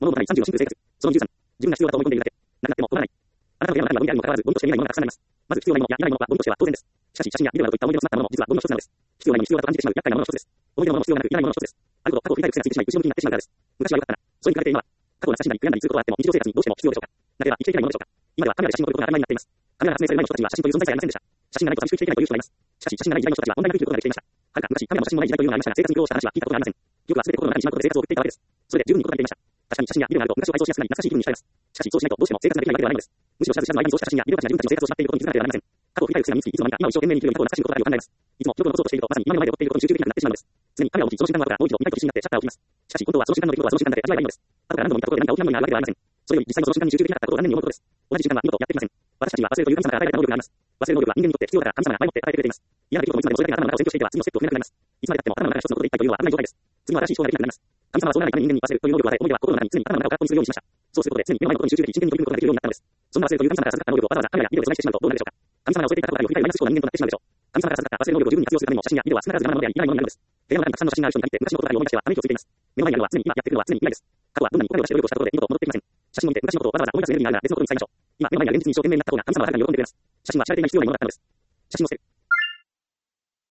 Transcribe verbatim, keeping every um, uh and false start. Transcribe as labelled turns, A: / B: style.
A: 物を持たないさんじゅうの真空生活。そのにじゅうさん、自分が必要だと思い込んでいるだけ。なくなっても困らない。あなたの部屋の中にはゴミであるにもかかわらず、ゴミとして見えないものがたくさんあります。まず必要ないものやいらないものはゴミとしては当然です。しかし、写真やビデオなどといった思い出の詰まったものも実はゴミの一つなのです。必要ないのに必要だと感じてしまう厄介なものの一つです。思い出のものも必要がなくいらないものの一つです。あること過去を振り返る癖がついてしまい、後ろ向きになってしまうからです。昔は良かったな。それに比べて今は、過去を懐かしんだり悔やんだりすることがあっても日常生活にどうしても必要でしょうか。なければ生きていけないものでしょうか。今ではカメラで写真を撮ることが当たり前になっています。カメラが発明される前の人たちは写真という存在さえありませんでした。写真がないと寂しく生きていけないという人がいます。しかし写真がない時代の人たちは問題なく生きることができていました。はるか昔カメラも写真もない時代というのがありましたが、生活に苦労した話は聞いたことがありません。記憶は全て心の中にしまうことで生活を送っていたわけです。それで十分にことができていました。確かに写真やビデオがあると昔を回想しやすくなり懐かしい気分に浸れます。しかしそうしないとどうしても生活ができないわけではないのです。むしろ知らず知らずの間にそうした写真やビデオたちが自分たちの生活をしまっていることに気づかなければなりません。過去を振り返る癖が身につき、いつの間にか今を一生懸命に生きる過去を懐かしむことがあるよう考えます。いつも記録を残そうとしているとまさに今の前で起こっていることに集中できなくなってしまうのです。常にカメラを持ち、その瞬間の後からもう一度見たいと必死になってシャッターを切ります。しかし本当はその瞬間の出来事はその瞬間だけ味わえばいいのです。後から何度も見たことで何か大きなものになるわけではありません。それより実際のその瞬間に集中できなかったことを残念に思うことです。同じ時間は二度とやってきません。私たちには忘れるという神様から与えられた能力があります。忘れる能力は人間にとって必要だから神様が前もって与えてくれています。嫌な出来事もいつまでもそれだけが頭の中を占拠していては次のステップを踏めなくなります。いつまでたっても頭の中が一つのことでいっぱいというのは危ない状態です。次の新しい思考ができなくなります。神様はそうならないために人間に忘れるという能力を与え、思い出は心の中に常に頭の中を空っぽにするようにしました。そうすることで常に目の前のことに集中でき真剣に取り組むことができるようになったのです。そんな忘れるという神様から授かった能力をわざわざカメラやビデオで阻害してしまうとどうなるでしょうか。神様が教えていた過去がありを振り返るマイナス思考な人間となってしまうでしょう。神様から授かった忘れる能力を十分に活用するためにも写真やビデオは少なからず邪魔なものでありいらないものになるのです。部屋の中にたくさんの写真がある人に限って昔のことばかり思い出してはため息をついています。目の前にあるのは常に今やっているのは常に未来です。過去はどんなにお金を出して努力をしたことで二度と戻ってきません。写真を見て昔のことをわざわざ思い出すエネルギーになるなら別のことに使いましょう。今目の前にある現実に一生懸命になった方が神様があなたに喜んでくれます。写真は知られていない必要ないものだったのです。写真を捨てる。